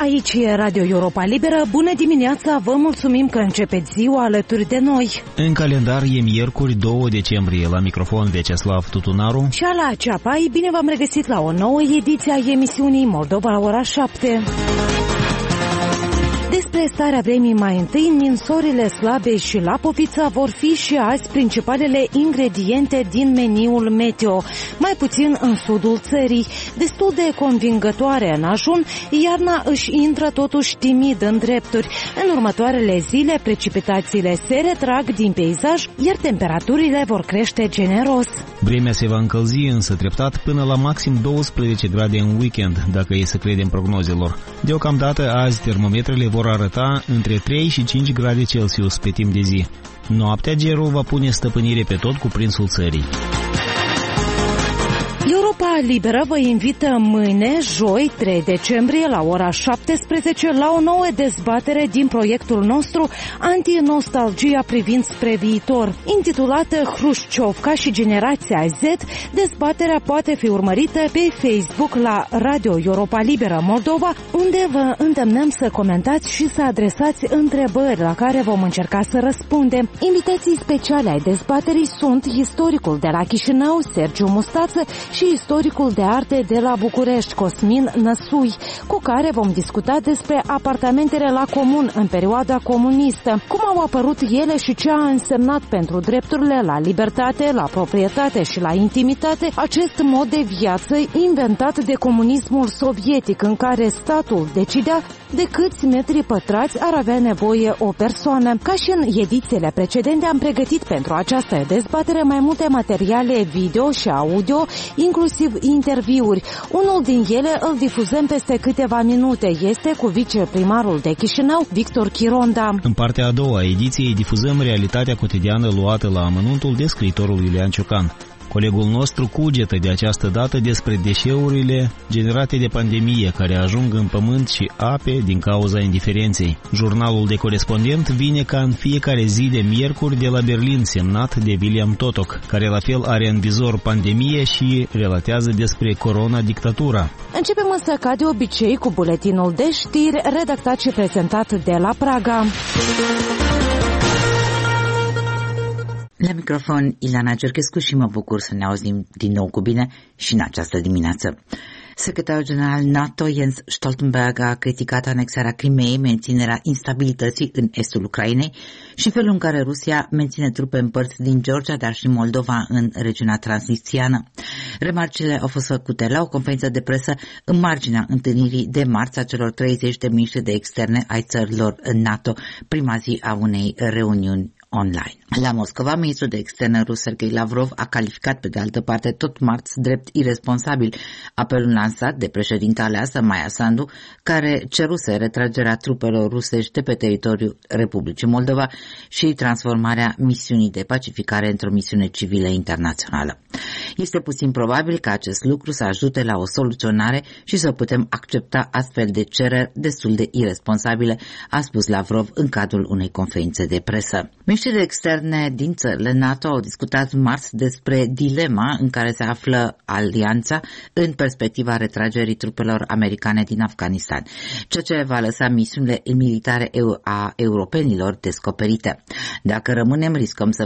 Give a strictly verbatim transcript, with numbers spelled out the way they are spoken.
aici e Radio Europa Liberă. Bună dimineața, vă mulțumim că începeți ziua alături de noi. În calendar e miercuri doi decembrie, la microfon Veceslav Tutunaru și Ala Ceapai. Bine v-am regăsit la o nouă ediție a emisiunii Moldova la ora șapte. Despre starea vremii mai întâi, ninsorile slabe și lapovița vor fi și azi principalele ingrediente din meniul meteo, mai puțin în sudul țării. Destul de convingătoare în ajun, iarna își intră totuși timid în drepturi. În următoarele zile, precipitațiile se retrag din peisaj, iar temperaturile vor crește generos. Vremea se va încălzi însă treptat până la maxim douăsprezece grade în weekend, dacă e să credem prognozelor. Deocamdată azi termometrele vor arăta între trei și cinci grade Celsius pe timp de zi. Noaptea gerul va pune stăpânire pe tot cuprinsul țării. Europa Liberă vă invită mâine, joi, trei decembrie, la ora șaptesprezece, la o nouă dezbatere din proiectul nostru Antinostalgia privind spre viitor. Intitulată Hrușciovca și generația Z, dezbaterea poate fi urmărită pe Facebook la Radio Europa Liberă Moldova, unde vă îndemnăm să comentați și să adresați întrebări la care vom încerca să răspundem. Invitații speciale ai dezbaterii sunt istoricul de la Chișinău, Sergiu Mustață, și istoricul de arte de la București, Cosmin Năsui, cu care vom discuta despre apartamentele la comun în perioada comunistă, cum au apărut ele și ce a însemnat pentru drepturile la libertate, la proprietate și la intimitate acest mod de viață inventat de comunismul sovietic, în care statul decidea de câți metri pătrați ar avea nevoie o persoană. Ca și în edițiile precedente, am pregătit pentru această dezbatere mai multe materiale video și audio, inclusiv interviuri. Unul din ele îl difuzăm peste câteva minute. Este cu viceprimarul de Chișinău, Victor Chironda. În partea a doua a ediției difuzăm realitatea cotidiană luată la amănuntul de scriitorul Iulian Ciocan. Colegul nostru cugetă de această dată despre deșeurile generate de pandemie care ajung în pământ și ape din cauza indiferenței. Jurnalul de corespondent vine ca în fiecare zi de miercuri de la Berlin, semnat de William Totok, care la fel are în vizor pandemie și relatează despre corona-dictatura. Începem însă ca de obicei cu buletinul de știri redactat și prezentat de la Praga. La microfon, Ilana Cerchescu, și mă bucur să ne auzim din nou cu bine și în această dimineață. Secretarul general NATO, Jens Stoltenberg, a criticat anexarea Crimeei, menținerea instabilității în estul Ucrainei și felul în care Rusia menține trupe în părți din Georgia, dar și Moldova în regiunea transnistriană. Remarcile au fost făcute la o conferință de presă în marginea întâlnirii de marți a celor treizeci de miniștri de externe ai țărilor NATO, prima zi a unei reuniuni online. La Moscova, ministrul de externe rus Sergei Lavrov a calificat pe de altă parte tot marți drept irresponsabil apelul lansat de președinta aleasă Maia Sandu, care ceruse retragerea trupelor rusești de pe teritoriul Republicii Moldova și transformarea misiunii de pacificare într-o misiune civilă internațională. Este puțin probabil ca acest lucru să ajute la o soluționare și să putem accepta astfel de cereri destul de irresponsabile, a spus Lavrov în cadrul unei conferințe de presă. Miniștrii de externe din țările NATO au discutat marți despre dilema în care se află alianța în perspectiva retragerii trupelor americane din Afganistan, ceea ce va lăsa misiunile militare a europenilor descoperite. Dacă rămânem, riscăm să